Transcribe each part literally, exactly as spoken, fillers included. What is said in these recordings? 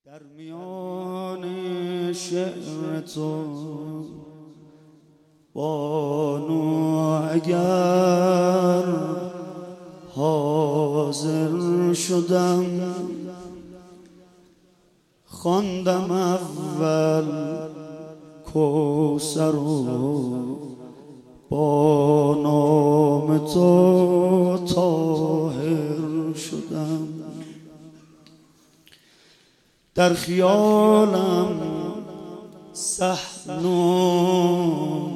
در میان شعر تو بانو اگر حاضر شدم، خواندم اول کوثر و با نام تو طاهر شدم. در خیالم صحن و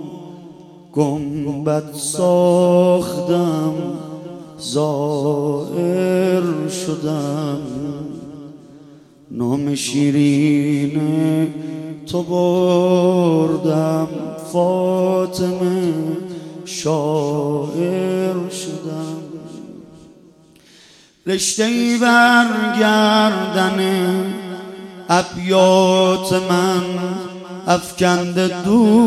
گنبد ساختم، زائر شدم. نام شیرین تو بردم، فاطمه شاعر شدم. رشته‌ای بر گردن ابیات من افکنده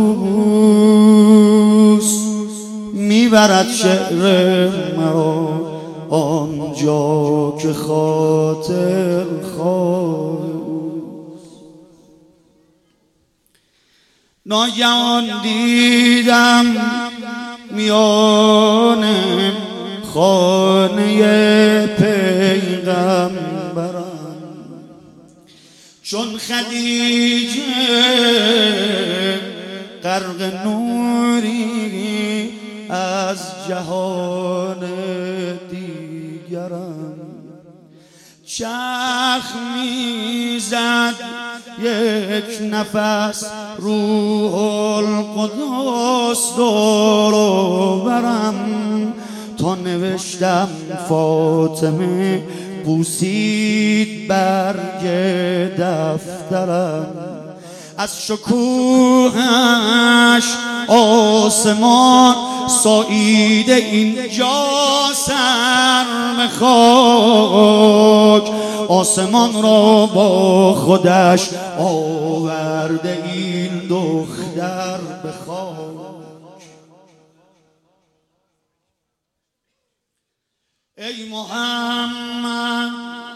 دوست، میبرد شعر مرا آنجا که خاطر خواه اوست. ناگهان دیدم میان خانه پیغمبرم، چون خدیجه غرق نوری از جهان دیگرم. چرخ میزد یک نفس روح القدس دور و برم، تا نوشتم فاطمه بوسید برگ دفترم. از شکوهش آسمان ساییده اینجا سر خاک، آسمان را با خودش آورده این دختر به خاک. ای محمد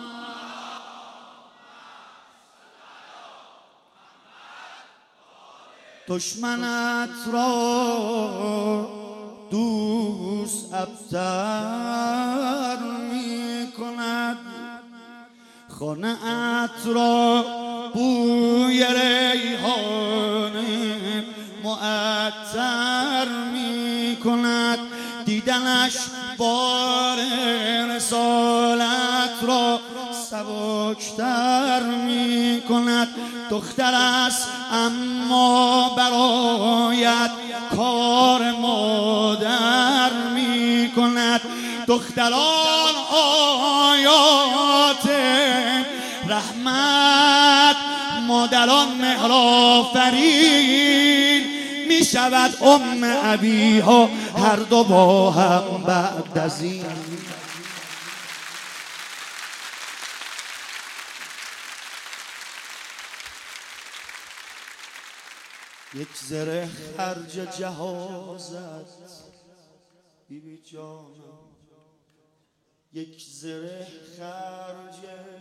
دشمنت را دوست ابتر می کند، خانه ات را بوی ریحان معطر می کند. دیدنش بار رسالت را سبکتر می کند. دختر است اما برایت کار مادر می کند. دختران آیات رحمت، مادران مهرآفرین، می شود ام ابیها هر دو با هم بعد از این. یک زره خرج جهازت بیبی جانم، یک زره خرج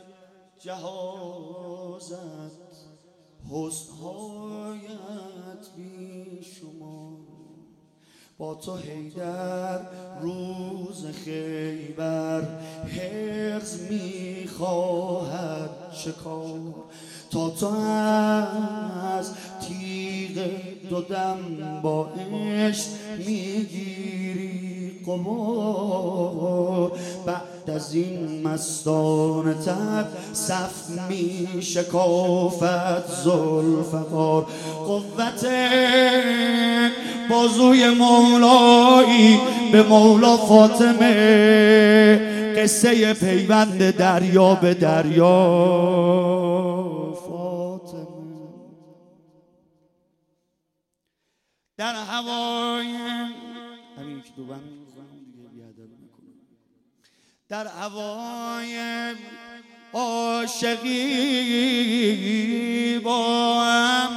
جهازت، حسن‌هایت بی شما. با تو حیدر روز خیبر حرز میخواهد شکار، تا تو از تیغ دو دم با عشق میگیری قمار. بعد از این مستانه تر صف می شکافت ذوالفقار. قوت بازوی مولایی به مولا فاطمه، قصه پیوند دریا به دریا. در هوای همین که دو بند دیگه بیادب نکنم. در هوای عاشقی با هم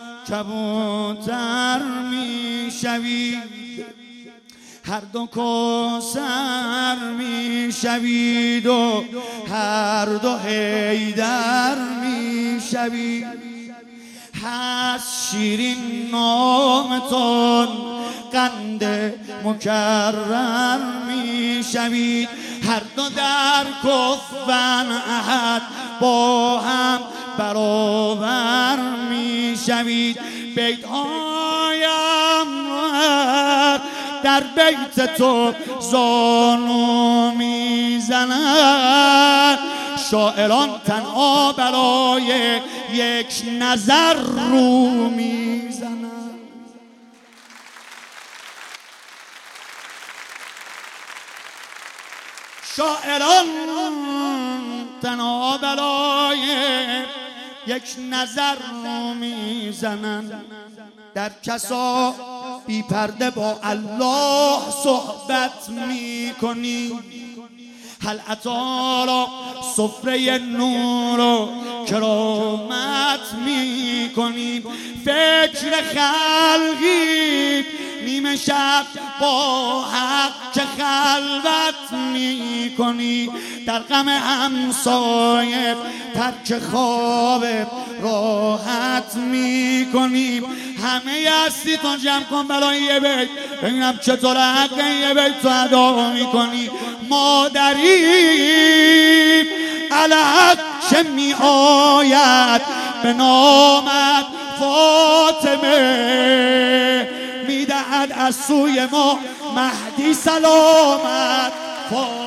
کبوتر می شوید، هر دو کوثر می شوید و هر دو حیدر می شوید، هست شیرین نامتون قند مکرر می شوید. هر دو در کفن احد با هم برابر می شوید. بیت هایم در بیت تو زانو می زنند، شاعران تنها برای یک نظر رو می زنند. شاعران تنها برای یک نظر رو می زنند. در کسا بی پرده با الله صحبت می کنی، هل عطا را سفره نور و کرامت می کنی. فکر خلقی نیمه شب با حق که خلوت می کنی، در غم همسایه ترک خواب راحت می کنی. همه هستی تو جمع کن برای یه بیت، ببینم چطور حق یه بیت تو ادا می کنی. مادری الحق چه می آید به نامت فاطمه، میدهد از سوی ما مهدی سلامت.